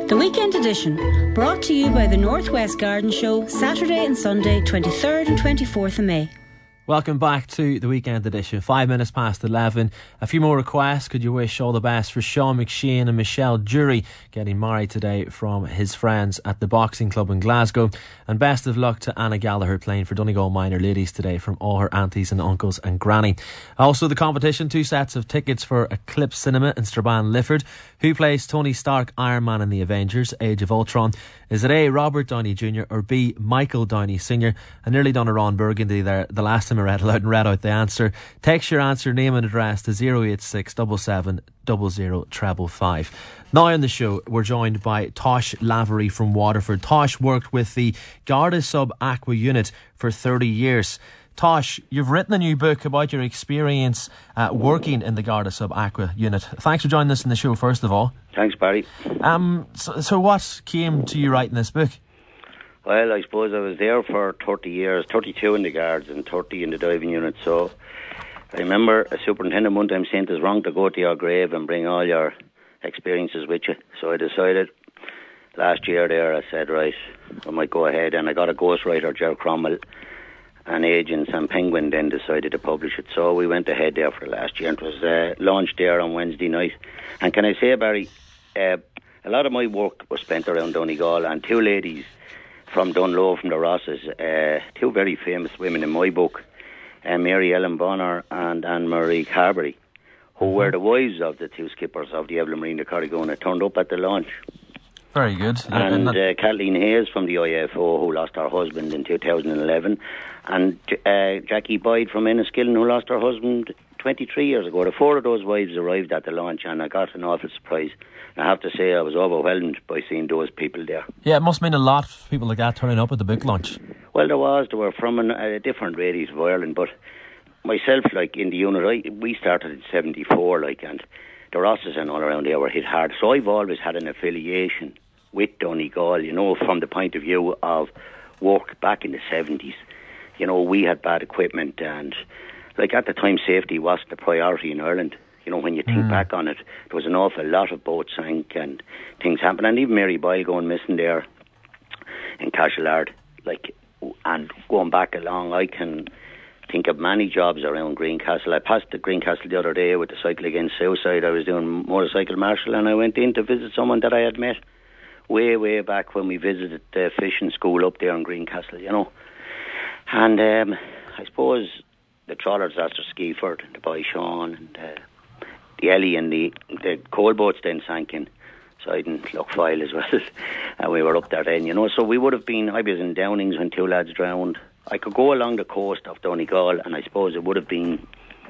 The Weekend Edition, brought to you by the Northwest Garden Show, Saturday and Sunday, 23rd and 24th of May. Welcome back to the Weekend Edition. 5 minutes past 11. A few more requests. Could you wish all the best for Sean McShane and Michelle Jury getting married today from his friends at the Boxing Club in Glasgow? And best of luck to Anna Gallagher playing for Donegal Minor Ladies today from all her aunties and uncles and granny. Also the competition, 2 sets of tickets for Eclipse Cinema in Strabane Lifford. Who plays Tony Stark, Iron Man in the Avengers, Age of Ultron? Is it A, Robert Downey Jr. or B, Michael Downey Sr.? I nearly done a Ron Burgundy there the last time I read aloud and read out the answer. Text your answer, name and address to 086 77 00 555. Now on the show, we're joined by Tosh Lavery from Waterford. Tosh worked with the Garda Sub Aqua unit for 30 years. Tosh, you've written a new book about your experience working in the Garda Sub Aqua unit. Thanks for joining us in the show, first of all. Thanks, Barry. So what came to you writing this book? Well, I suppose I was there for 30 years, 32 in the guards and 30 in the diving unit. So I remember a superintendent one time saying it's wrong to go to your grave and bring all your experiences with you. So I decided last year there, I said, right, I might go ahead, and I got a ghostwriter, Ger Cromwell, and agents, and Penguin then decided to publish it. So we went ahead there for last year, and it was launched there on Wednesday night. And can I say, Barry, a lot of my work was spent around Donegal, and 2 ladies from Dunlow, from the Rosses, 2 very famous women in my book, Mary Ellen Bonner and Anne-Marie Carberry, who were the wives of the 2 skippers of the Evelyn Marine de Corrigona, turned up at the launch. Very good. And Kathleen Hayes from the IFO, who lost her husband in 2011, and Jackie Boyd from Enniskillen, who lost her husband 23 years ago. The 4 of those wives arrived at the launch, and I got an awful surprise. I have to say I was overwhelmed by seeing those people there. Yeah, it must mean a lot of people like that turning up at the book launch. Well, there were from a different radius of Ireland, but myself, like in the unit, we started in 74, like, and the Rosses and all around there were hit hard. So I've always had an affiliation with Donegal, you know, from the point of view of work back in the 70s. You know, we had bad equipment, and like at the time safety wasn't a priority in Ireland. You know, when you think back on it, there was an awful lot of boats sank and things happened. And even Mary Boyle going missing there in Cashellard, like, and going back along, I can think of many jobs around Greencastle. I passed the Greencastle the other day with the Cycle Against Suicide. I was doing motorcycle marshal, and I went in to visit someone that I had met way back when we visited the fishing school up there in Greencastle, you know. And I suppose the trawlers after Skiford, the Boy Sean, and the Ellie and the coal boats then sank in Side and Lochfile as well. And we were up there then, you know. So we would have been, I was in Downings when 2 lads drowned. I could go along the coast of Donegal, and I suppose it would have been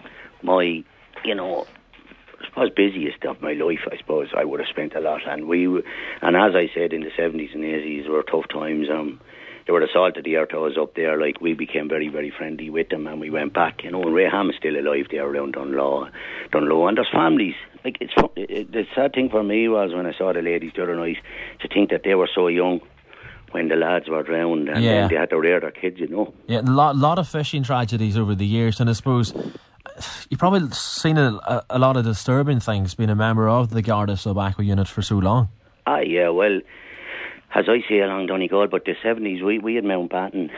my, you know, I suppose busiest of my life. I suppose I would have spent a lot, and as I said, in the 70s and 80s were tough times. They were the salt of the earth to us up there. Like, we became very, very friendly with them, and we went back, you know. And Ray Ham is still alive there around Dunlow, and there's families. Like, the sad thing for me was when I saw the ladies the other night, to think that they were so young when the lads were drowned, and then they had to rear their kids, you know. Yeah, a lot of fishing tragedies over the years, and I suppose you've probably seen a lot of disturbing things being a member of the Garda Sub Aqua unit for so long. Yeah, well, as I say along Donegal, but the 70s, we had Mountbatten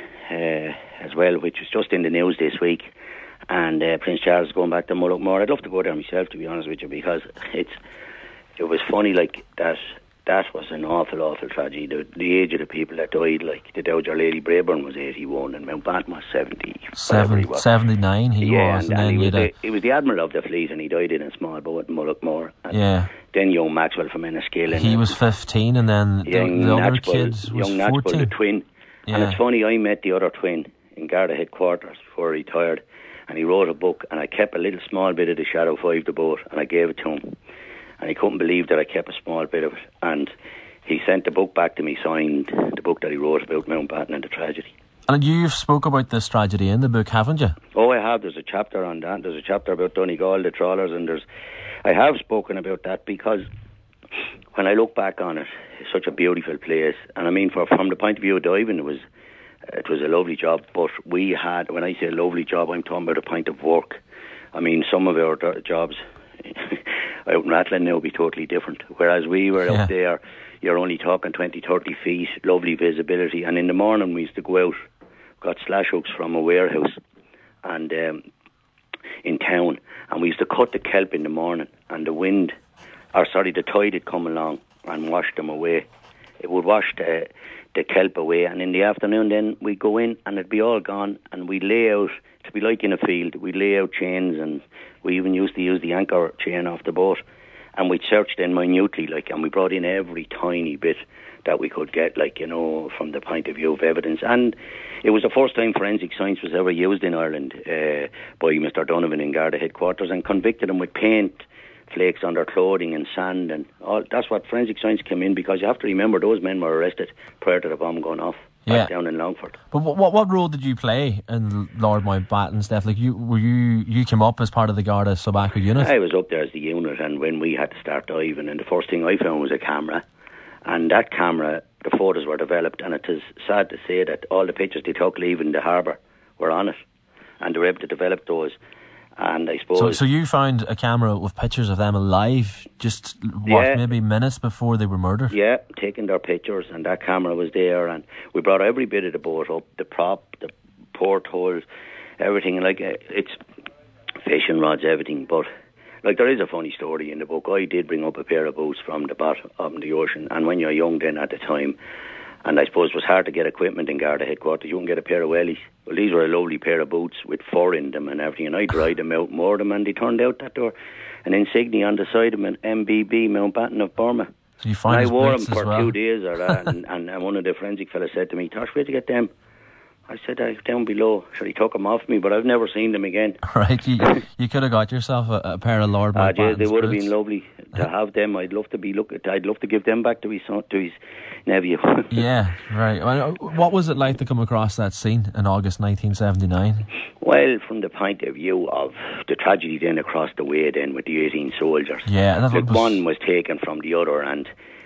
as well, which was just in the news this week, and Prince Charles going back to Mullaghmore. I'd love to go there myself, to be honest with you, because it was funny, like, that was an awful tragedy. The age of the people that died, like the Dowager Lady Braeburn was 81 and Mountbatten was 79 he was. And he was the Admiral of the fleet, and he died in a small boat in Mullaghmore. Then young Maxwell from Enniskillen. He was 15, and then the other kid was 14. The twin. Yeah. And it's funny, I met the other twin in Garda headquarters before he retired, and he wrote a book, and I kept a little small bit of the Shadow 5, the boat, and I gave it to him. And he couldn't believe that I kept a small bit of it. And he sent the book back to me, signed the book that he wrote about Mountbatten and the tragedy. And you've spoke about this tragedy in the book, haven't you? Oh, I have. There's a chapter on that. There's a chapter about Donegal, the trawlers, and I have spoken about that because when I look back on it, it's such a beautiful place. And I mean, from the point of view of diving, it was a lovely job. But we had, when I say lovely job, I'm talking about a point of work. I mean, some of our jobs, out in Rathlin now would be totally different. Whereas we were out there, you're only talking 20, 30 feet, lovely visibility. And in the morning we used to go out, got slash hooks from a warehouse and in town, and we used to cut the kelp in the morning, and the tide would come along and wash them away. It would wash the kelp away, and in the afternoon then we'd go in and it'd be all gone, and we'd lay out, to be like in a field, we'd lay out chains, and we even used to use the anchor chain off the boat, and we'd search then minutely, and we brought in every tiny bit that we could get, from the point of view of evidence. And it was the first time forensic science was ever used in Ireland by Mr. Donovan in Garda headquarters, and convicted them with paint flakes on their clothing and sand and all. That's what forensic science came in, because you have to remember those men were arrested prior to the bomb going off back down in Longford. But what role did you play in Lord Mountbatten, Steph? You came up as part of the Garda Sub-Aqua unit? I was up there as the unit, and when we had to start diving, and the first thing I found was a camera. And that camera, the photos were developed, and it is sad to say that all the pictures they took leaving the harbour were on it, and they were able to develop those. And I suppose... So you found a camera with pictures of them alive, maybe minutes before they were murdered? Yeah, taking their pictures, and that camera was there, and we brought every bit of the boat up, the prop, the portholes, everything, it's fishing rods, everything, but... there is a funny story in the book. I did bring up a pair of boots from the bottom of the ocean, and when you're young then at the time, and I suppose it was hard to get equipment in Garda headquarters, you wouldn't get a pair of wellies. Well, these were a lovely pair of boots with fur in them and everything, and I dried them out, moored them, and they turned out that they were an insignia on the side of them, MBB, Mountbatten of Burma. So you found and I wore them for 2 days, and one of the forensic fellas said to me, "Tosh, where'd you get them?" I said, down below. So he took them off me, but I've never seen them again. Right, you could have got yourself a pair of Lord Mountbatten's they would have boots. been lovely to have them. I'd love to give them back to his nephew. Yeah, right. What was it like to come across that scene in August 1979? Well, from the point of view of the tragedy then across the way then with the 18 soldiers. Yeah, one was taken from the other, and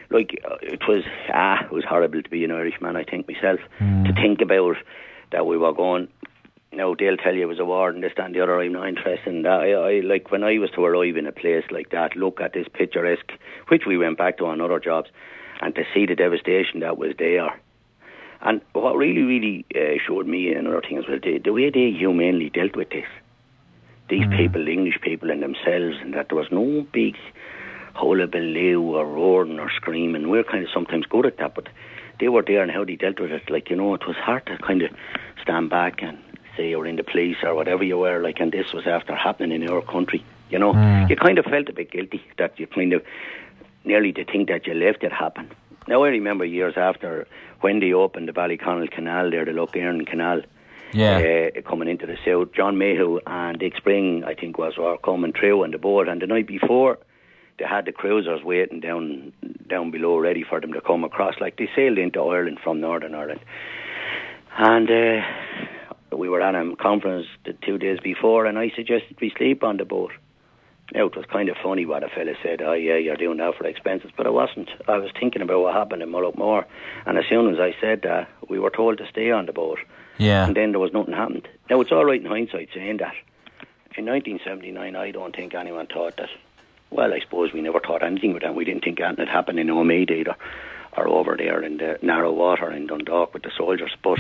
it was horrible to be an Irishman, I think myself, to think about that we were going, they'll tell you it was a war and this, that and the other. I'm not interested in that. I when I was to arrive in a place like that, look at this picturesque, which we went back to on other jobs, and to see the devastation that was there. And what really, really showed me another thing as well, the way they humanely dealt with this. These people, the English people and themselves, and that there was no big hullabaloo or roaring or screaming. We're kind of sometimes good at that, but they were there and how they dealt with it. It was hard to kind of stand back and say you're in the police or whatever you were, and this was after happening in our country. You kind of felt a bit guilty that you kind of nearly to think that you left it happen. Now I remember years after when they opened the Ballyconnell Canal there, the Lough Erne Canal, coming into the south, John Mayhew and Dick Spring, I think, were coming through on the boat, and the night before they had the cruisers waiting down below ready for them to come across. They sailed into Ireland from Northern Ireland. And we were at a conference 2 days before, and I suggested we sleep on the boat. Now, it was kind of funny what a fella said, "Oh yeah, you're doing that for expenses," but I wasn't. I was thinking about what happened in Mullaghmore, and as soon as I said that, we were told to stay on the boat. Yeah. And then there was nothing happened. Now, it's all right in hindsight saying that. In 1979, I don't think anyone thought that. Well, I suppose we never thought anything with that. We didn't think anything had happened in Omead either, or over there in the narrow water in Dundalk with the soldiers. But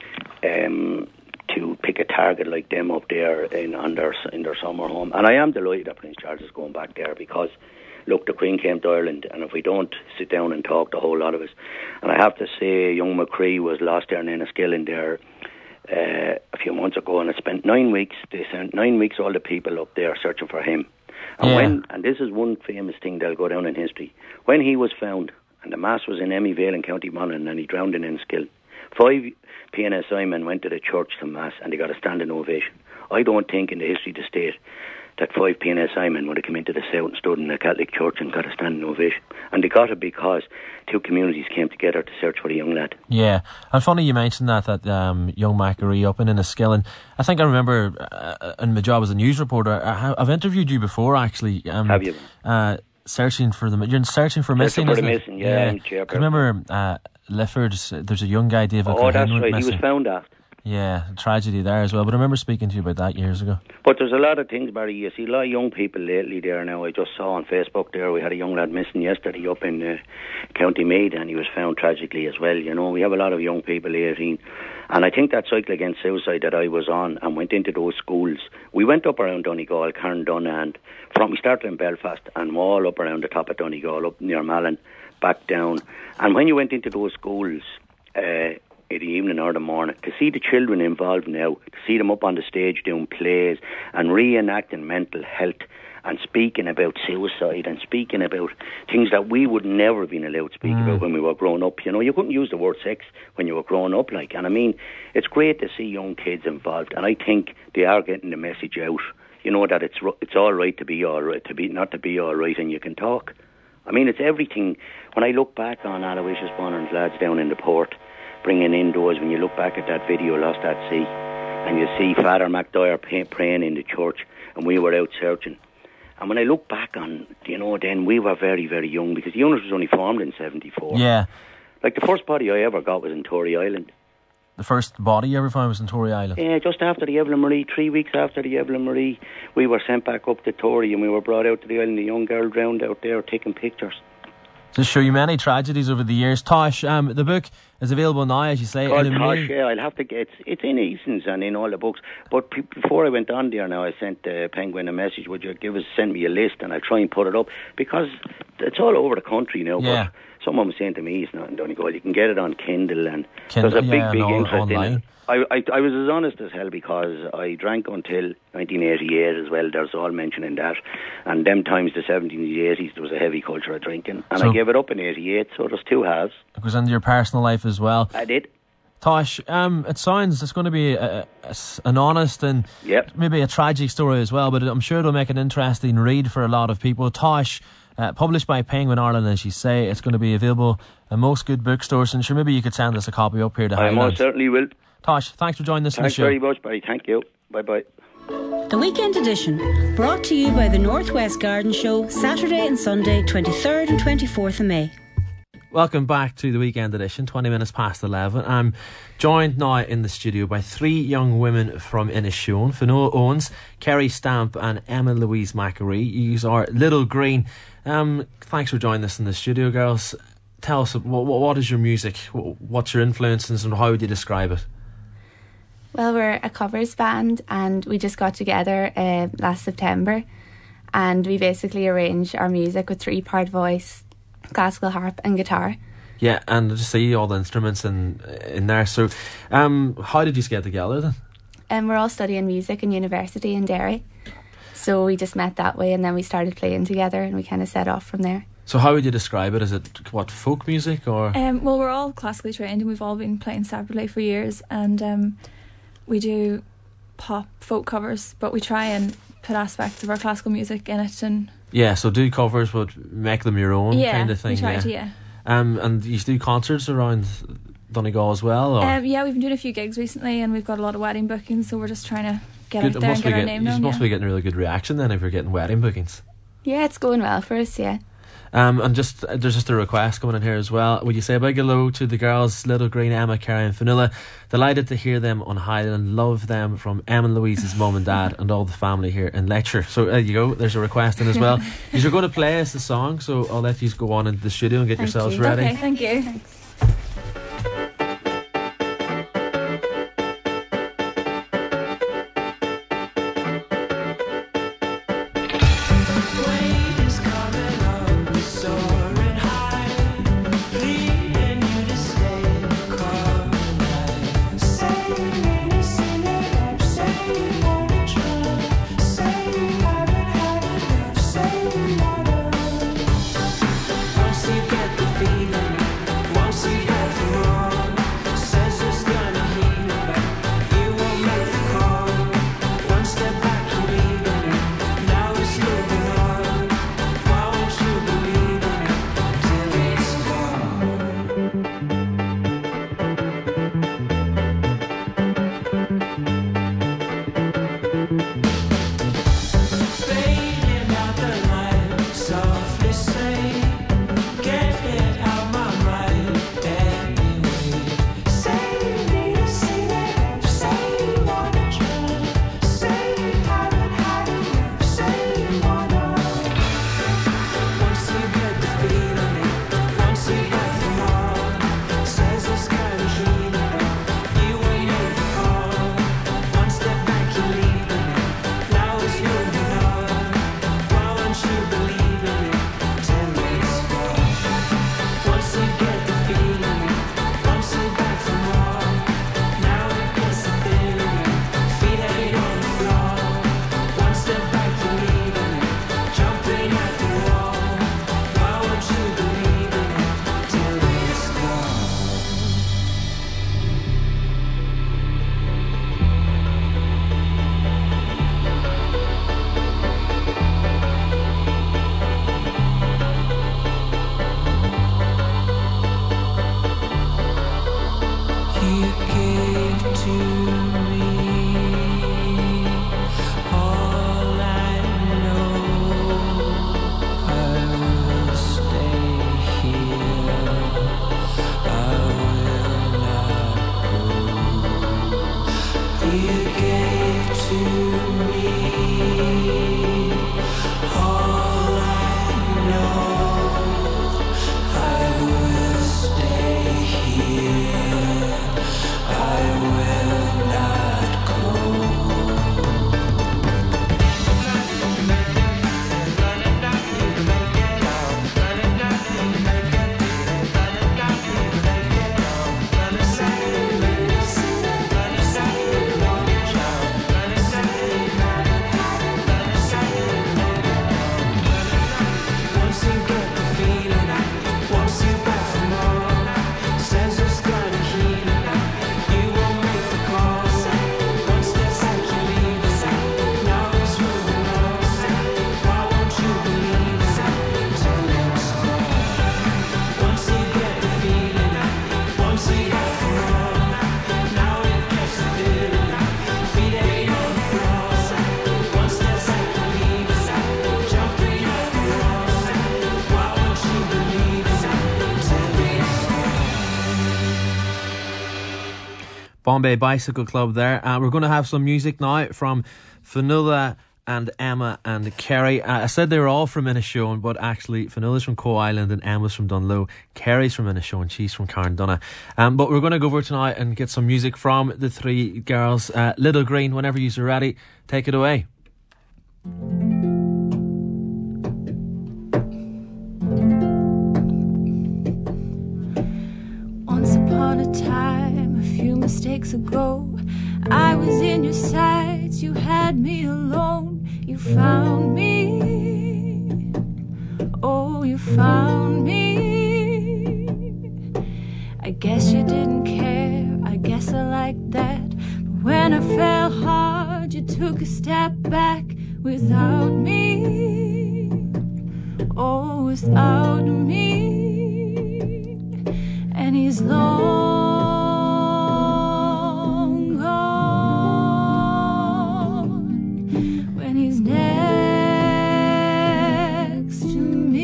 to pick a target like them up there in their summer home, and I am delighted that Prince Charles is going back there, because look, the Queen came to Ireland, and if we don't sit down and talk, the whole lot of us, and I have to say, young McCree was lost there in Enniskillen there a few months ago, and it spent 9 weeks. They sent 9 weeks all the people up there searching for him. And and this is one famous thing that'll go down in history, when he was found, and the mass was in Emmy Vale in County Monaghan, and he drowned in Enniskillen, 5 PNSI men went to the church to mass, and they got a standing ovation. I don't think in the history of the state that 5 PNSI men would have come into the south and stood in the Catholic church and got a standing ovation. And they got it because 2 communities came together to search for the young lad. Yeah, and funny you mentioned that young Macquarie up in Enniskillen. I think I remember in my job as a news reporter, I've interviewed you before actually. Have you? Searching for them. You're searching for missing, isn't it? Missing, yeah. I remember Lifford, there's a young guy, David Culhane, that's right, missing. he was found after. Yeah, a tragedy there as well. But I remember speaking to you about that years ago. But there's a lot of things, Barry. You see a lot of young people lately there now. I just saw on Facebook there, we had a young lad missing yesterday up in County Meath, and he was found tragically as well. You know, we have a lot of young people, 18. And I think that cycle against suicide that I was on and went into those schools, we went up around Donegal, Carndon, and we started in Belfast and all up around the top of Donegal, up near Malin, back down. And when you went into those schools, in the evening or the morning, to see the children involved now, to see them up on the stage doing plays and reenacting mental health and speaking about suicide and speaking about things that we would never have been allowed to speak about when we were growing up. You know, you couldn't use the word sex when you were growing up, like. And I mean, it's great to see young kids involved, and I think they are getting the message out. You know, that it's all right to be all right, not to be all right, and you can talk. I mean, it's everything. When I look back on Aloysius Bonner's lads down in the port, bringing indoors, when you look back at that video, Lost at Sea, and you see Father McDyer praying in the church, and we were out searching. And when I look back on, you know, then we were very, very young, because the unit was only formed in 74. Yeah. Like, the first body I ever got was in Tory Island. The first body you ever found was in Tory Island? Yeah, just after the Evelyn Marie, 3 weeks after the Evelyn Marie, we were sent back up to Tory, and we were brought out to the island. A young girl drowned out there taking pictures. To show you many tragedies over the years. Tosh, the book is available now, as you say. Called Tosh, yeah, I'll have to get it's in Eason's and in all the books. But before I went on there now, I sent Penguin a message. Would you send me a list, and I'll try and put it up, because it's all over the country now. Yeah. But someone was saying to me, it's not in Donegal, you can get it on Kindle, and there's a big interest online. in it. I was as honest as hell, because I drank until 1988 as well. There's all mention in that. And them times, the 70s and the 80s, there was a heavy culture of drinking. And I gave it up in 88, so there's two halves. It goes into your personal life as well. I did. Tosh, it sounds it's going to be an honest and maybe a tragic story as well, but I'm sure it'll make an interesting read for a lot of people. Tosh, published by Penguin Ireland, as you say, it's going to be available in most good bookstores, and sure, maybe you could send us a copy up here to Highland. I most certainly will. Tosh, thanks for joining us on the show. Thanks very much, Barry. Thank you. Bye-bye. The Weekend Edition, brought to you by the Northwest Garden Show, Saturday and Sunday, 23rd and 24th of May. Welcome back to the Weekend Edition, 20 minutes past 11. I'm joined now in the studio by three young women from Inishowen: Fionnuala Owens, Kerry Stamp and Emma Louise Macquarie. You are Little Green. Thanks for joining us in the studio, girls. Tell us, what is your music? What's your influences, and how would you describe it? Well, we're a covers band, and we just got together last September, and we basically arrange our music with 3-part voice, classical harp and guitar. Yeah, and I just see all the instruments in there. So how did you get together then? We're all studying music in university in Derry, so we just met that way, and then we started playing together, and we kind of set off from there. So how would you describe it? Is it folk music or? Well, we're all classically trained, and we've all been playing separately for years, and we do pop folk covers, but we try and put aspects of our classical music in it. And so do covers but make them your own kind of thing. We try to. And you do concerts around Donegal as well, or? We've been doing a few gigs recently, and we've got a lot of wedding bookings, so we're just trying to get out there and get our name known. You must be getting a really good reaction then if you're getting wedding bookings. Yeah, it's going well for us, yeah. And there's just a request coming in here as well. Would you say a big hello to the girls, Little Green, Emma, Kerry and Fionnuala? Delighted to hear them on Highland. Love them from Emma and Louise's mum and dad and all the family here in Letcher. So there you go, there's a request in as well. You're going to play us the song, so I'll let you go on into the studio and get yourselves ready. Okay, thank you. Thanks. Once you get the feeling, once Bombay Bicycle Club there. We're going to have some music now from Fionnuala and Emma and Kerry. I said they were all from Inishowen, but actually Fionnuala's from Co Island and Emma's from Dunloe. Kerry's from Inishowen, she's from Carndonagh. But we're going to go over tonight and get some music from the three girls. Little Green, whenever you're ready, take it away. Once upon a time, a few mistakes ago, I was in your sights, you had me alone. You found me, oh, you found me. I guess you didn't care, I guess I liked that. But when I fell hard, you took a step back without me, oh, without me. And he's long gone when he's next to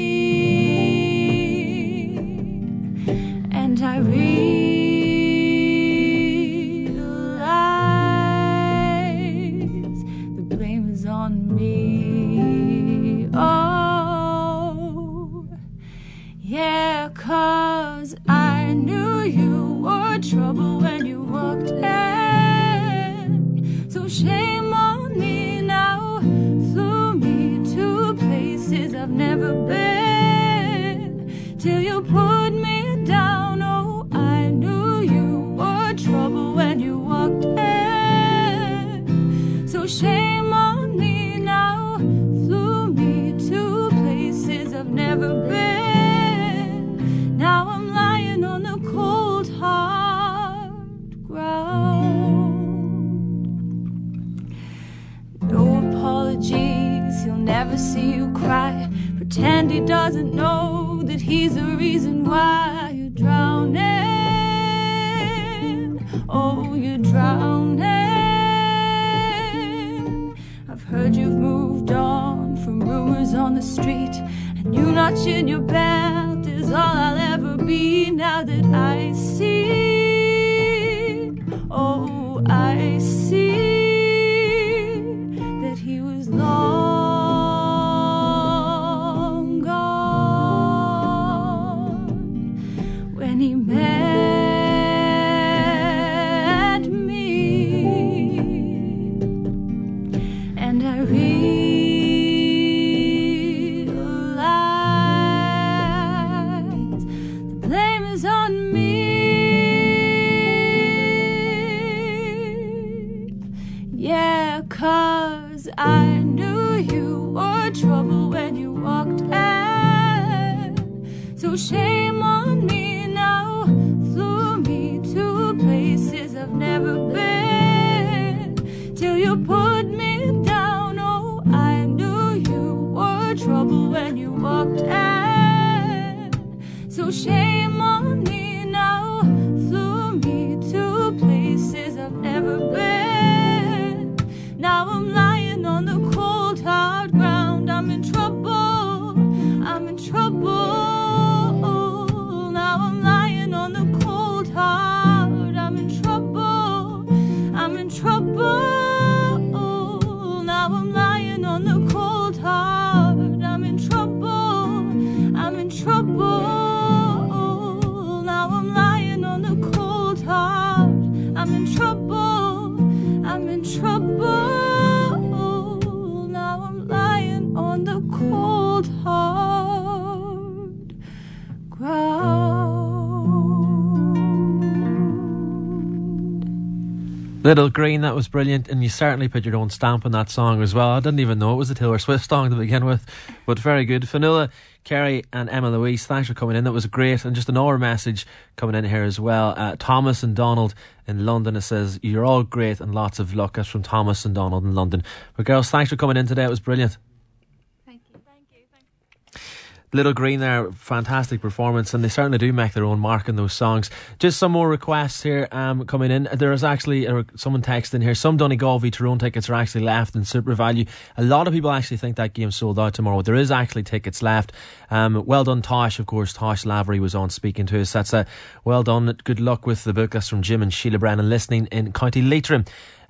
me, and I realize the blame is on me. Oh, yeah, 'cause I knew you were trouble when you walked in. So shame on me now, flew me to places I've never been, till you put me down. Oh, I knew you were trouble when you walked in. So shame on me now, flew me to places I've never been. Now I'm lying on the cold, hard ground. No apologies, he'll never see you cry. Pretend he doesn't know that he's the reason why you're drowning. Oh, you're drowning. I've heard you've moved on from rumors on the street, and you notching your belt is all I'll ever be. Now that I see, oh, I see that he was long gone when he met me, and I realize the blame is on me. Yeah, 'cause I knew you were trouble when you walked in. So shame on me now, flew me to places I've never been, till you put me down. Oh, I knew you were trouble when you walked in. So shame on me now, flew me to places I've never been. Now I'm lying on the cold, hard ground. I'm in trouble, I'm in trouble. Now I'm lying on the cold, hard. I'm in trouble, I'm in trouble. Now I'm lying on the cold, hard. I'm in trouble, I'm in trouble. Now I'm lying on the cold, hard. I'm in trouble, I'm in trouble. Now I'm lying on the cold, hard ground. Little Green, that was brilliant, and you certainly put your own stamp on that song as well. I didn't even know it was a Taylor Swift song to begin with, but very good. Fionnuala, Kerry and Emma Louise, thanks for coming in. That was great. And just another message coming in here as well. Thomas and Donald in London, it says, you're all great and lots of luck. That's from Thomas and Donald in London. But girls, thanks for coming in today. It was brilliant. Thank you. Little Green there, fantastic performance, and they certainly do make their own mark in those songs. Just some more requests here coming in. There is actually someone texting here. Some Donegal v Tyrone tickets are actually left in Super Value. A lot of people actually think that game's sold out tomorrow. There is actually tickets left. Well done, Tosh. Of course, Tosh Lavery was on speaking to us. That's well done. Good luck with the book. That's from Jim and Sheila Brennan listening in County Leitrim.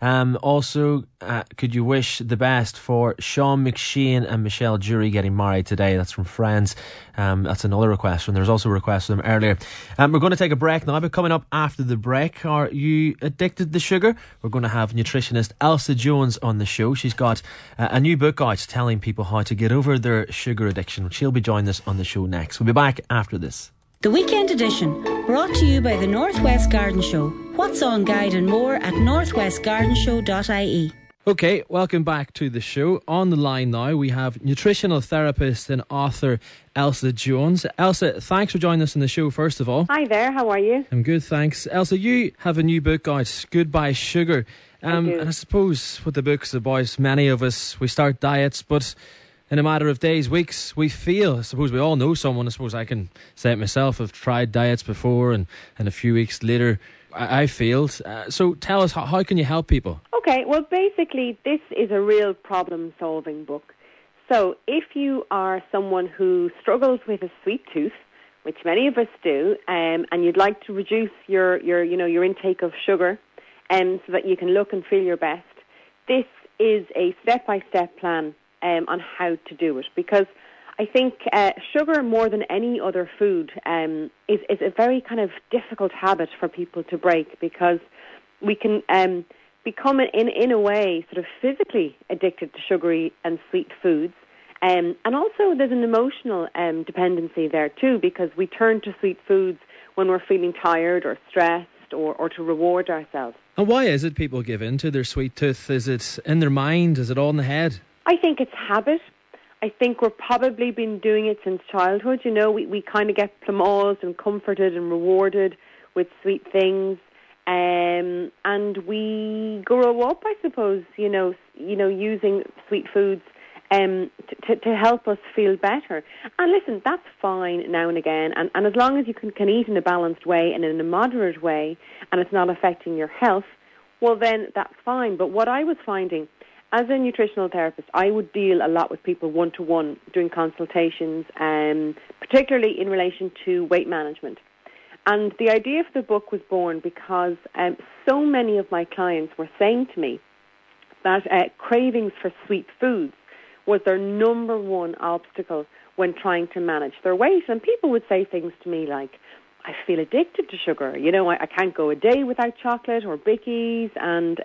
Also, could you wish the best for Sean McShane and Michelle Jury getting married today? That's from friends. That's another request, and there's also a request from them earlier. We're going to take a break now, but coming up after the break, are you addicted to sugar? We're going to have nutritionist Elsa Jones on the show. She's got a new book out telling people how to get over their sugar addiction. She'll be joining us on the show next. We'll be back after this. The Weekend Edition, brought to you by the Northwest Garden Show. What's on guide and more at northwestgardenshow.ie. Okay, welcome back to the show. On the line now, we have nutritional therapist and author Elsa Jones. Elsa, thanks for joining us on the show, first of all. Hi there, how are you? I'm good, thanks. Elsa, you have a new book out, Goodbye Sugar. And I suppose what the book's about, many of us, we start diets, but in a matter of days, weeks, we feel, I suppose we all know someone, I suppose I can say it myself, I've tried diets before and a few weeks later I failed. So tell us, how can you help people? Okay, well basically this is a real problem-solving book. So if you are someone who struggles with a sweet tooth, which many of us do, and you'd like to reduce your intake of sugar, so that you can look and feel your best, this is a step-by-step plan on how to do it, because I think sugar, more than any other food, is a very kind of difficult habit for people to break, because we can become, in a way, sort of physically addicted to sugary and sweet foods. And also there's an emotional dependency there too, because we turn to sweet foods when we're feeling tired or stressed or to reward ourselves. And why is it people give in to their sweet tooth? Is it in their mind? Is it all in the head? I think it's habit. I think we've probably been doing it since childhood. You know, we kind of get plumosed and comforted and rewarded with sweet things. And we grow up, I suppose, using sweet foods to help us feel better. And listen, that's fine now and again. And as long as you can eat in a balanced way and in a moderate way, and it's not affecting your health, well, then that's fine. But what I was finding, as a nutritional therapist, I would deal a lot with people one-to-one, doing consultations, particularly in relation to weight management. And the idea for the book was born because so many of my clients were saying to me that cravings for sweet foods was their number one obstacle when trying to manage their weight. And people would say things to me like, I feel addicted to sugar. I can't go a day without chocolate or bickies, and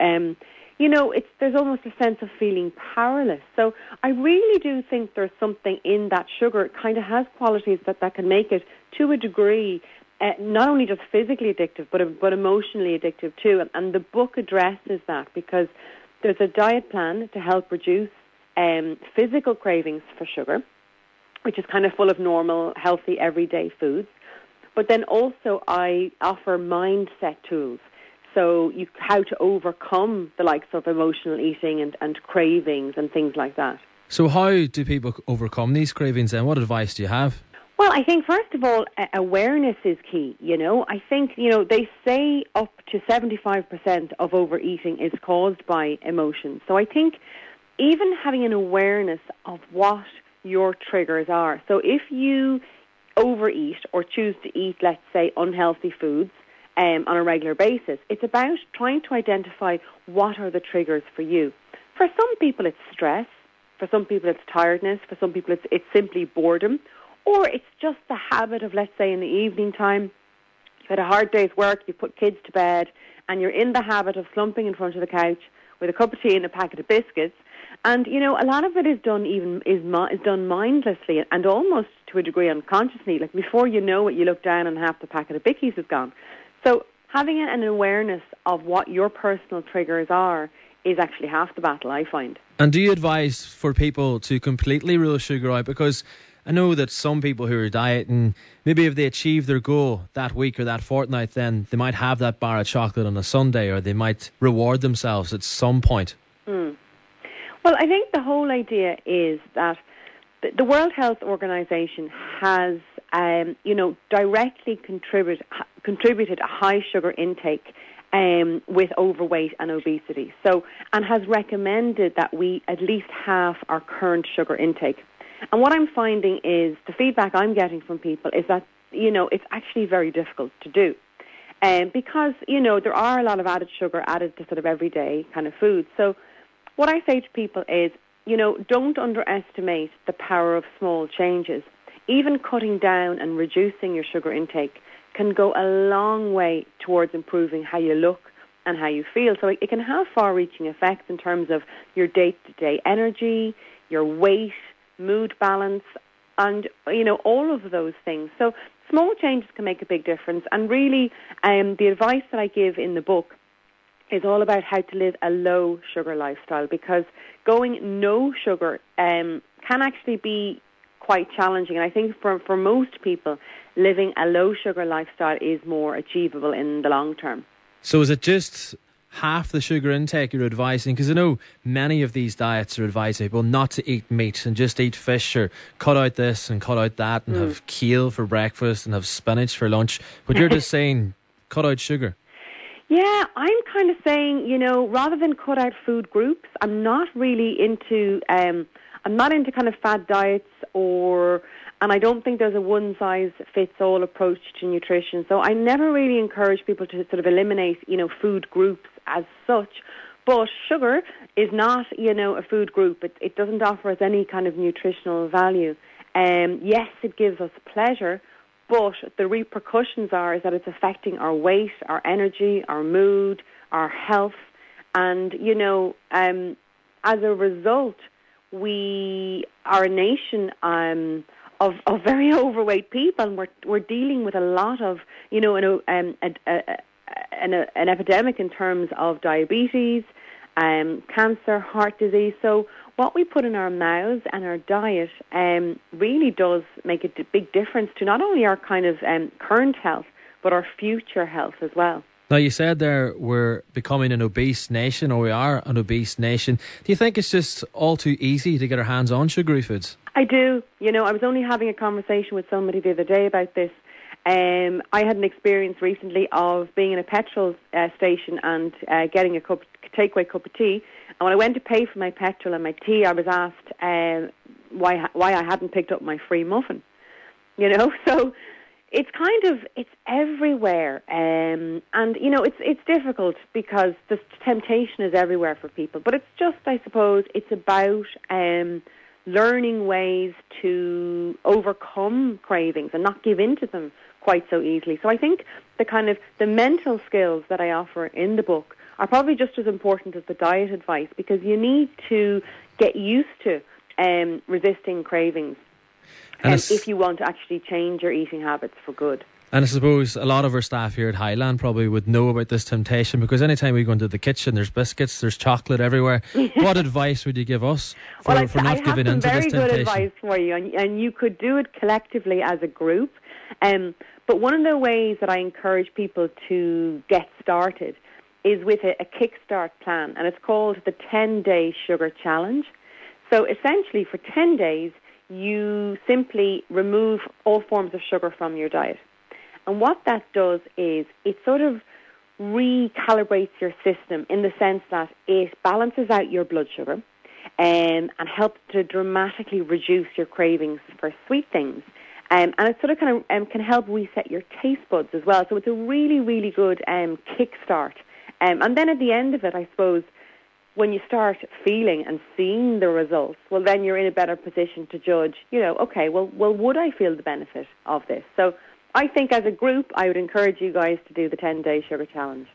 there's almost a sense of feeling powerless. So I really do think there's something in that sugar. It kind of has qualities that can make it, to a degree, not only just physically addictive, but emotionally addictive too. And the book addresses that, because there's a diet plan to help reduce physical cravings for sugar, which is kind of full of normal, healthy, everyday foods. But then also I offer mindset tools. So how to overcome the likes of emotional eating and cravings and things like that. So how do people overcome these cravings, and what advice do you have? Well, I think first of all, awareness is key. I think, they say up to 75% of overeating is caused by emotions. So I think even having an awareness of what your triggers are. So if you overeat or choose to eat, let's say, unhealthy foods, on a regular basis, it's about trying to identify what are the triggers for you. For some people it's stress, for some people it's tiredness, for some people it's simply boredom, or it's just the habit of, let's say, in the evening time, you've had a hard day's work, you put kids to bed, and you're in the habit of slumping in front of the couch with a cup of tea and a packet of biscuits. And, a lot of it is done mindlessly and almost to a degree unconsciously. Like, before you know it, you look down and half the packet of bickies is gone. So having an awareness of what your personal triggers are is actually half the battle, I find. And do you advise for people to completely rule sugar out? Because I know that some people who are dieting, maybe if they achieve their goal that week or that fortnight, then they might have that bar of chocolate on a Sunday, or they might reward themselves at some point. Well, I think the whole idea is that the World Health Organization has, directly contributed a high sugar intake with overweight and obesity. So, and has recommended that we at least halve our current sugar intake. And what I'm finding is the feedback I'm getting from people is that, it's actually very difficult to do. Because, there are a lot of added sugar added to sort of everyday kind of foods. So what I say to people is, don't underestimate the power of small changes. Even cutting down and reducing your sugar intake can go a long way towards improving how you look and how you feel. So it can have far-reaching effects in terms of your day-to-day energy, your weight, mood balance, and, all of those things. So small changes can make a big difference. And really, the advice that I give in the book is all about how to live a low sugar lifestyle, because going no sugar can actually be quite challenging. And I think for most people, living a low sugar lifestyle is more achievable in the long term. So is it just half the sugar intake you're advising? Because I know many of these diets are advising people not to eat meat and just eat fish, or cut out this and cut out that, and have kale for breakfast and have spinach for lunch. But you're just saying cut out sugar. Yeah, I'm kind of saying, rather than cut out food groups, I'm not really into kind of fad diets, and I don't think there's a one-size-fits-all approach to nutrition. So I never really encourage people to sort of eliminate, food groups as such. But sugar is not, a food group. It doesn't offer us any kind of nutritional value. Yes, it gives us pleasure, but the repercussions is that it's affecting our weight, our energy, our mood, our health. And, as a result, we are a nation of very overweight people, and we're dealing with a lot of, an epidemic in terms of diabetes, cancer, heart disease. So what we put in our mouths and our diet really does make a big difference to not only our kind of current health, but our future health as well. Now, you said there we're becoming an obese nation, or we are an obese nation. Do you think it's just all too easy to get our hands on sugary foods? I do. I was only having a conversation with somebody the other day about this. I had an experience recently of being in a petrol station and getting a takeaway cup of tea. And when I went to pay for my petrol and my tea, I was asked why I hadn't picked up my free muffin. So it's everywhere. And, it's difficult because the temptation is everywhere for people. But it's just, I suppose, it's about learning ways to overcome cravings and not give in to them quite so easily. So I think the mental skills that I offer in the book are probably just as important as the diet advice, because you need to get used to resisting cravings if you want to actually change your eating habits for good. And I suppose a lot of our staff here at Highland probably would know about this temptation, because anytime we go into the kitchen, there's biscuits, there's chocolate everywhere. What advice would you give us for not giving in to this temptation? I have some very good advice for you, and you could do it collectively as a group. But one of the ways that I encourage people to get started is with a kickstart plan, and it's called the 10-Day Sugar Challenge. So essentially, for 10 days, you simply remove all forms of sugar from your diet. And what that does is it sort of recalibrates your system in the sense that it balances out your blood sugar and helps to dramatically reduce your cravings for sweet things. And it sort of can help reset your taste buds as well. So it's a really, really good kickstart. And then at the end of it, I suppose, when you start feeling and seeing the results, well, then you're in a better position to judge, okay, well, would I feel the benefit of this? So I think as a group, I would encourage you guys to do the 10-Day Sugar Challenge.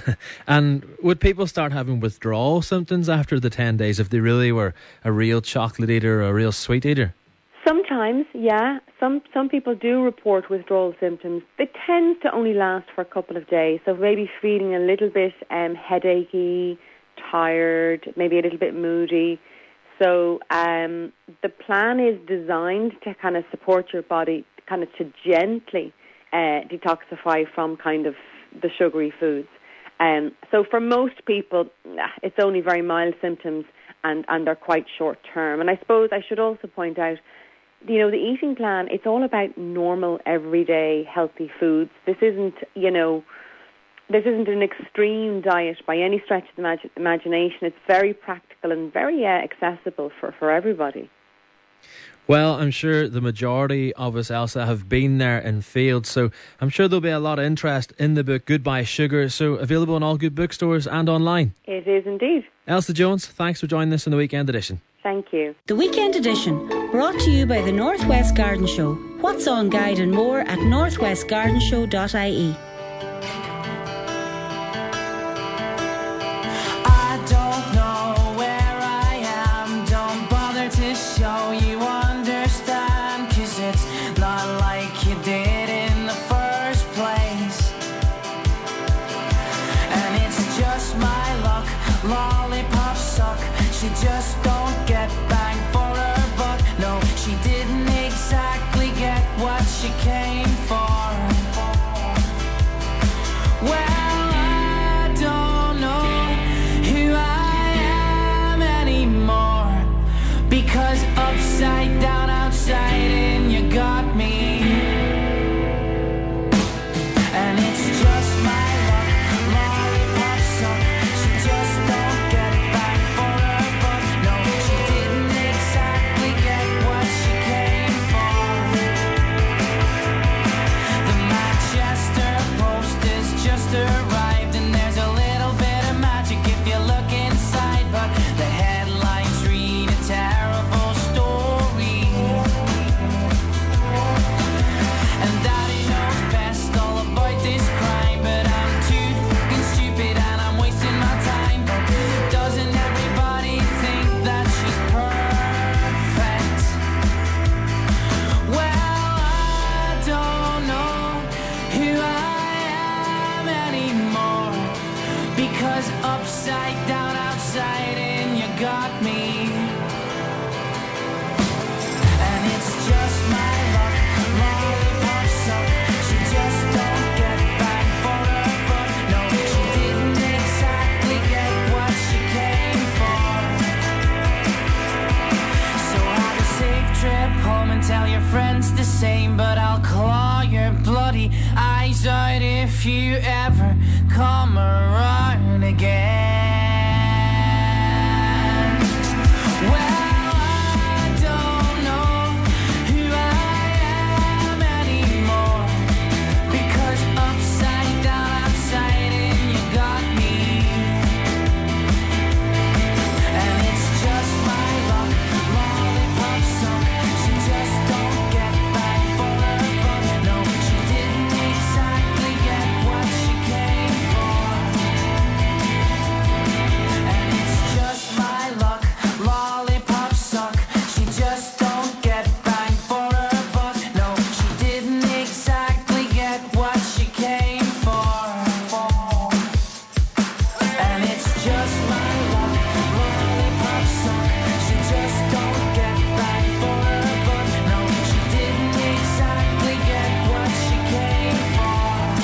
And would people start having withdrawal symptoms after the 10 days if they really were a real chocolate eater or a real sweet eater? Sometimes, yeah. Some people do report withdrawal symptoms. It tends to only last for a couple of days, so maybe feeling a little bit headachy, tired, maybe a little bit moody. So the plan is designed to kind of support your body, kind of to gently detoxify from kind of the sugary foods. So for most people, it's only very mild symptoms, and they're quite short term. And I suppose I should also point out, you know, the eating plan, it's all about normal, everyday, healthy foods. This isn't, you know, this isn't an extreme diet by any stretch of the imagination. It's very practical and very accessible for everybody. Well, I'm sure the majority of us, Elsa, have been there in field, so I'm sure there'll be a lot of interest in the book Goodbye Sugar, so available in all good bookstores and online. It is indeed. Elsa Jones, thanks for joining us in the Weekend Edition. Thank you. The Weekend Edition, brought to you by the Northwest Garden Show. What's on guide and more at northwestgardenshow.ie. Lollipop suck, she just don't get bang for her buck. No, she didn't exactly get what she came for. Well, I don't know who I am anymore, because upside down, outside in, you got me. And it's just my luck, lollipop suck. She just don't get back for her buck. No, she didn't exactly get what she came for. The Manchester Post has just arrived, and there's a little bit of magic if you look inside, but the headlines read a terrible story. And Daddy knows best all about this crime, but I'm too fucking stupid and I'm wasting my time. But doesn't everybody think that she's perfect? Well, I don't know who I am anymore, because upside down, outside in, you got me. And it's just my luck, lollipop suck. She just don't get back for her buck. No, she didn't exactly get what she came for. So have a safe trip home and tell your friends the same, but I'll claw your bloody eyes out if you ever come around again. Well, I don't know who I am anymore, because upside down, outside in, you got me. And it's just my luck, lollipop suck. She just don't get back for her buck. No, she didn't exactly get what she came for. And it's just my luck, lollipop suck. She just don't get back for her buck. No, she didn't exactly get what she came for. And it's just my luck, lollipop suck. She just don't get back for her buck. No, she didn't exactly get what she came for.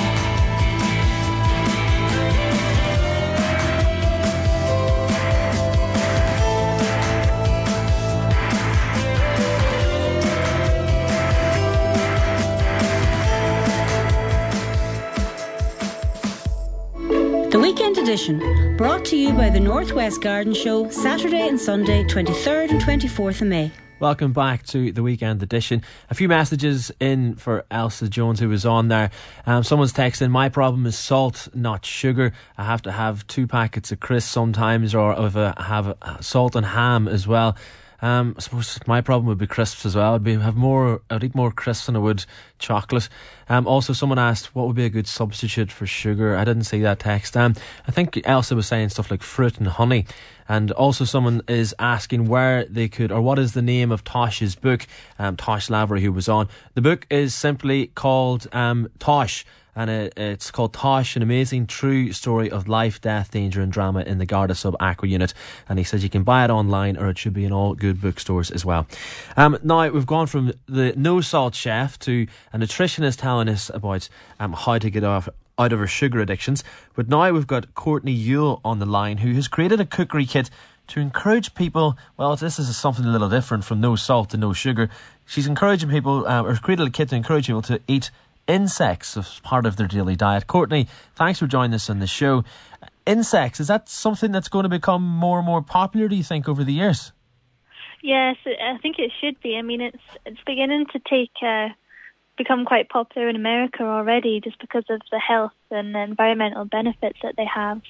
The Weekend Edition, brought to you by the Northwest Garden Show, Saturday and Sunday, 23rd and 24th of May. Welcome back to the Weekend Edition. A few messages in for Elsa Jones, who was on there. Someone's texting, my problem is salt, not sugar. I have to have 2 packets of crisps sometimes, or if I have salt and ham as well. I suppose my problem would be crisps as well. I'd eat more crisps than I would chocolate. Also, someone asked what would be a good substitute for sugar. I didn't see that text. I think Elsa was saying stuff like fruit and honey. And also someone is asking where they could, or what is the name of Tosh's book, Tosh Lavery, who was on. The book is simply called Tosh. And it's called Tosh, an amazing true story of life, death, danger and drama in the Garda Sub Aqua Unit. And he says you can buy it online, or it should be in all good bookstores as well. Now we've gone from the no salt chef to a nutritionist telling us about how to get out of her sugar addictions. But now we've got Courtney Yule on the line, who has created a cookery kit to encourage people. Well, this is something a little different from no salt to no sugar. she's encouraging people, or created a kit to encourage people to eat insects as part of their daily diet. Courtney, thanks for joining us on the show. Insects, is that something that's going to become more and more popular, do you think, over the years? Yes, I think it should be. I mean, it's beginning to become quite popular in America already, just because of the health and environmental benefits that they have.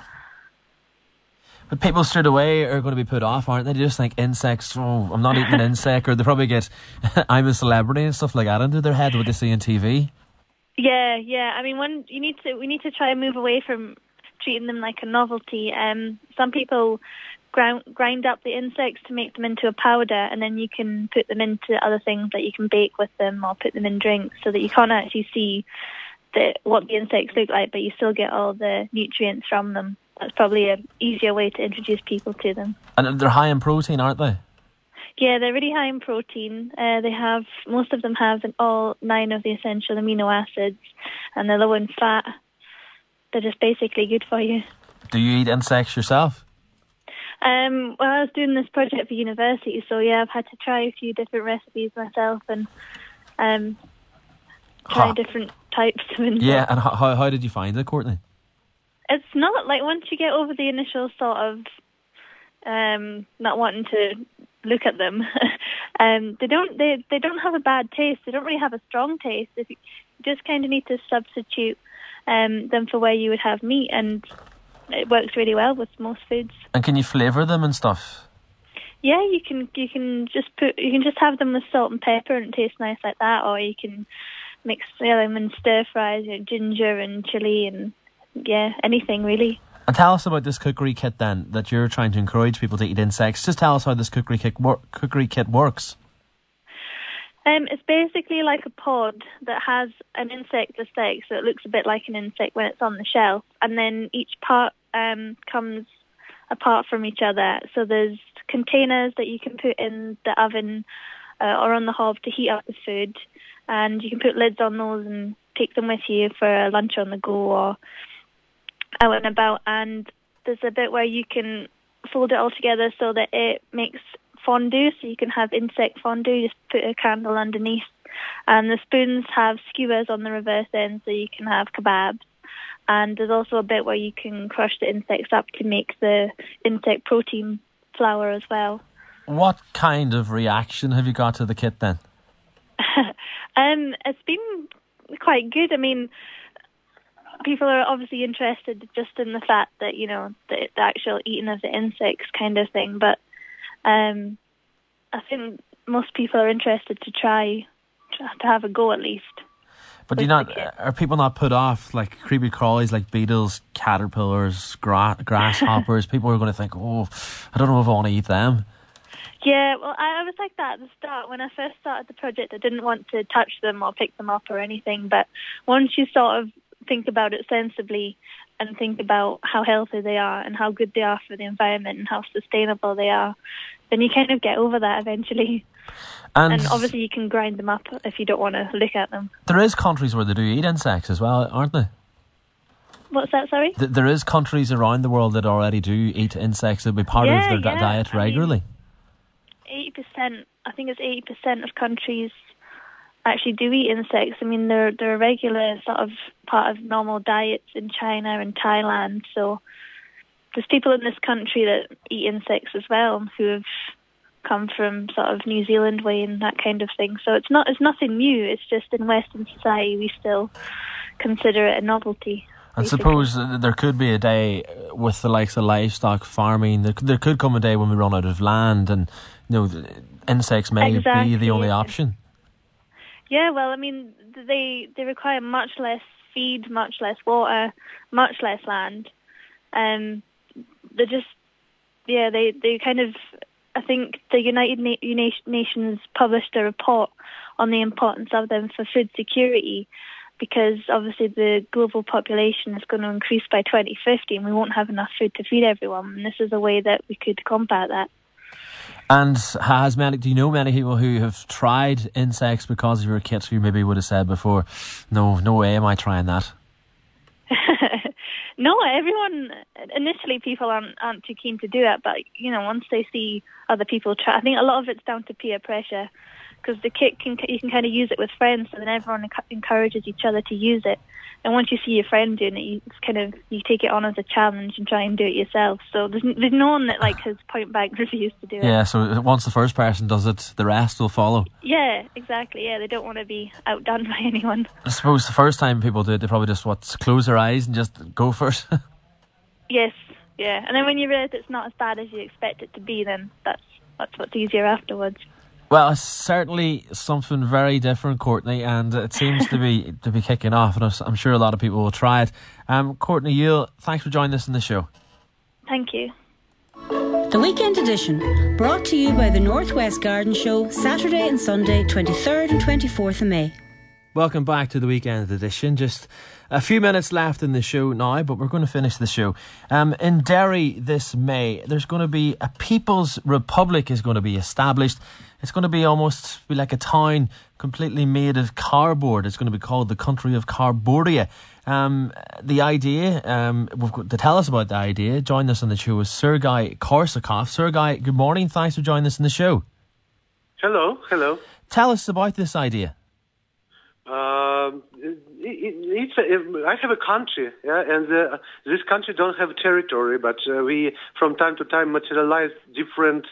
But people straight away are going to be put off, aren't they? They just think insects, oh, I'm not eating an insect, or they probably get I'm a celebrity and stuff like that into their head, what they see on TV. Yeah. I mean, we need to try and move away from treating them like a novelty. Some people grind up the insects to make them into a powder, and then you can put them into other things that you can bake with them or put them in drinks, so that you can't actually see what the insects look like, but you still get all the nutrients from them. That's probably an easier way to introduce people to them. And they're high in protein, aren't they? Yeah, they're really high in protein. Most of them have all 9 of the essential amino acids, and they're low in fat. They're just basically good for you. Do you eat insects yourself? Well, I was doing this project for university, so yeah, I've had to try a few different recipes myself and try different types of insects. Yeah, and how did you find it, Courtney? It's not like, once you get over the initial sort of not wanting to look at them, they don't have a bad taste. They don't really have a strong taste. You just kind of need to substitute them for where you would have meat, and it works really well with most foods. And can you flavour them and stuff? Yeah, you can just have them with salt and pepper and it tastes nice like that, or you can mix them in stir fries, ginger and chilli and anything really. And tell us about this cookery kit then, that you're trying to encourage people to eat insects. Just tell us how this cookery kit works. It's basically like a pod that has an insect aesthetic, so it looks a bit like an insect when it's on the shelf, and then each part comes apart from each other. So there's containers that you can put in the oven or on the hob to heat up the food, and you can put lids on those and take them with you for a lunch on the go or out and about. And there's a bit where you can fold it all together so that it makes fondue, so you can have insect fondue. Just put a candle underneath, and the spoons have skewers on the reverse end, so you can have kebabs. And there's also a bit where you can crush the insects up to make the insect protein flour as well. What kind of reaction have you got to the kit then? It's been quite good. I mean, people are obviously interested just in the fact that, the actual eating of the insects kind of thing, but I think most people are interested to try to have a go at least. But are people not put off, like creepy crawlies like beetles, caterpillars, grasshoppers? People are going to think, oh, I don't know if I want to eat them. Yeah, well, I was like that at the start. When I first started the project, I didn't want to touch them or pick them up or anything. But once you sort of think about it sensibly and think about how healthy they are and how good they are for the environment and how sustainable they are, then you kind of get over that eventually. And obviously you can grind them up if you don't want to look at them. There is countries where they do eat insects as well, aren't there? What's that, sorry? There is countries around the world that already do eat insects. It'll be part of their diet regularly. 80%, I think it's 80% of countries actually do eat insects. I mean, they're a regular sort of part of normal diets in China and Thailand. So there's people in this country that eat insects as well, who have come from sort of New Zealand way and that kind of thing. So it's nothing new. It's just in Western society we still consider it a novelty. I suppose there could be a day with the likes of livestock farming. There could come a day when we run out of land, and insects may be the only option. Yeah, well, I mean, they require much less feed, much less water, much less land. They're just, they kind of, I think the United Nations published a report on the importance of them for food security, because obviously the global population is going to increase by 2050 and we won't have enough food to feed everyone. And this is a way that we could combat that. And do you know many people who have tried insects because of your kit, who maybe would have said before, no way am I trying that? No, everyone, initially people aren't too keen to do it, but, once they see other people try, I think a lot of it's down to peer pressure. because the kit you can kind of use it with friends, so then everyone encourages each other to use it. And once you see your friend doing it, you take it on as a challenge and try and do it yourself. So there's no one that has point blank refused to do it. Yeah, so once the first person does it, the rest will follow. Yeah, exactly. Yeah, they don't want to be outdone by anyone. I suppose the first time people do it, they probably just close their eyes and just go for it. Yes, yeah. And then when you realise it's not as bad as you expect it to be, then that's what's easier afterwards. Well, it's certainly something very different, Courtney, and it seems to be kicking off, and I'm sure a lot of people will try it. Courtney Yule, thanks for joining us in the show. Thank you. The Weekend Edition, brought to you by the Northwest Garden Show, Saturday and Sunday, 23rd and 24th of May. Welcome back to the Weekend Edition. Just a few minutes left in the show now, but we're going to finish the show. In Derry this May, there's going to be a People's Republic is going to be established. It's going to be almost like a town completely made of cardboard. It's going to be called the Country of Carboardia. The idea, to tell us about the idea, join us on the show is Sergei Korsakov. Sergei, good morning. Thanks for joining us in the show. Hello. Tell us about this idea. I have a country, and this country don't have territory, but we from time to time materialize different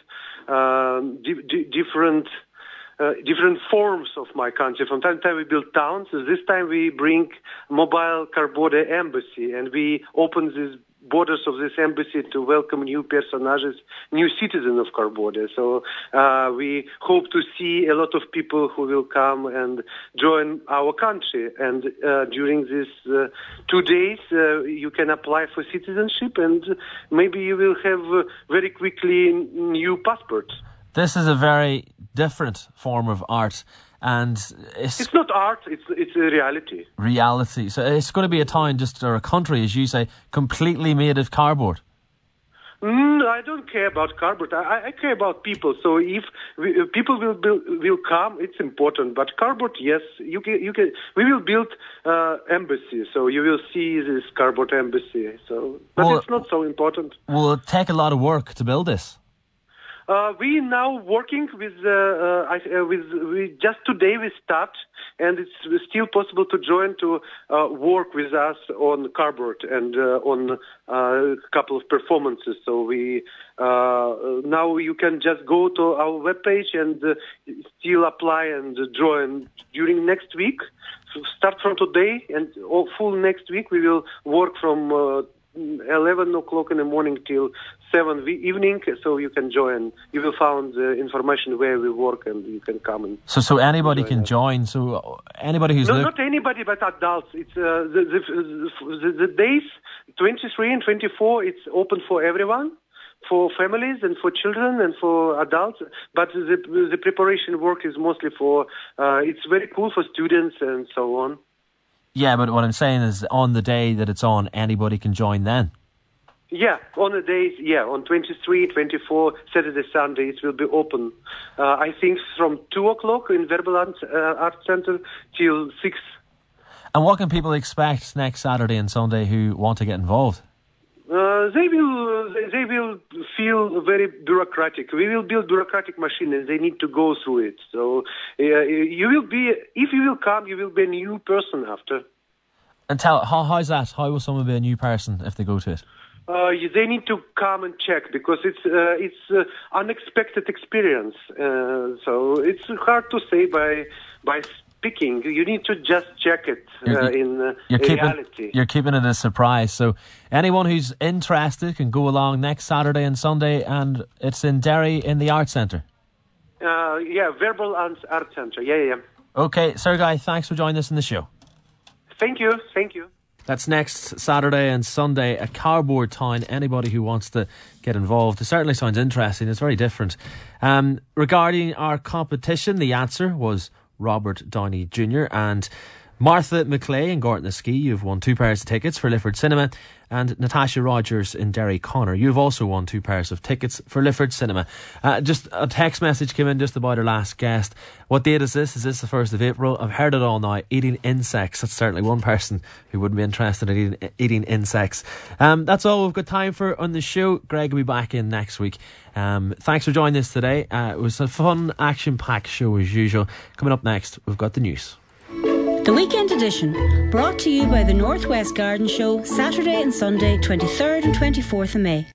forms of my country. From time to time we build towns. This time we bring mobile Carboardia embassy, and we open these borders of this embassy to welcome new personages, new citizens of Carboardia. So we hope to see a lot of people who will come and join our country. And during these 2 days, you can apply for citizenship, and maybe you will have very quickly new passports. This is a very different form of art, and it's not art, it's a reality. Reality. So it's going to be a town, or a country, as you say, completely made of cardboard. I don't care about cardboard. I care about people. So if people will come, it's important. But cardboard, yes, you can. We will build embassy, so you will see this cardboard embassy. So, but it's not so important. Will it take a lot of work to build this? We now working with just today we start, and it's still possible to join to work with us on cardboard and on a couple of performances. So we now you can just go to our webpage and still apply and join during next week. So start from today and all full next week. We will work from 11 o'clock in the morning till 7 evening, so you can join. You will find the information where we work, and you can come and. So anybody can join. So anybody who's not anybody, but adults. It's the days 23 and 24. It's open for everyone, for families and for children and for adults. But the preparation work is mostly for. It's very cool for students and so on. Yeah, but what I'm saying is on the day that it's on, anybody can join then. Yeah, on the days, on 23, 24, Saturday, Sunday, it will be open. I think from 2 o'clock in Verbal Art Center till 6. And what can people expect next Saturday and Sunday who want to get involved? They will feel very bureaucratic. We will build bureaucratic machine, and they need to go through it. So you will be, if you will come, you will be a new person after. And how's that? How will someone be a new person if they go to it? They need to come and check, because it's unexpected experience. So it's hard to say by speaking. You need to just check it in reality. You're keeping it a surprise. So anyone who's interested can go along next Saturday and Sunday, and it's in Derry in the Art Centre. Verbal Art Centre. Yeah. Okay, Sergei, thanks for joining us in the show. Thank you. That's next Saturday and Sunday, a cardboard town. Anybody who wants to get involved. It certainly sounds interesting. It's very different. Regarding our competition, the answer was Robert Downey Jr. and Martha McClay in Gortnaskey, you've won 2 pairs of tickets for Lifford Cinema. And Natasha Rogers in Derry Connor, you've also won 2 pairs of tickets for Lifford Cinema. Just a text message came in just about our last guest. What date is this? Is this the 1st of April? I've heard it all now. Eating insects. That's certainly one person who wouldn't be interested in eating insects. That's all we've got time for on the show. Greg will be back in next week. Thanks for joining us today. It was a fun, action-packed show as usual. Coming up next, we've got the news. The Weekend Edition, brought to you by the Northwest Garden Show, Saturday and Sunday, 23rd and 24th of May.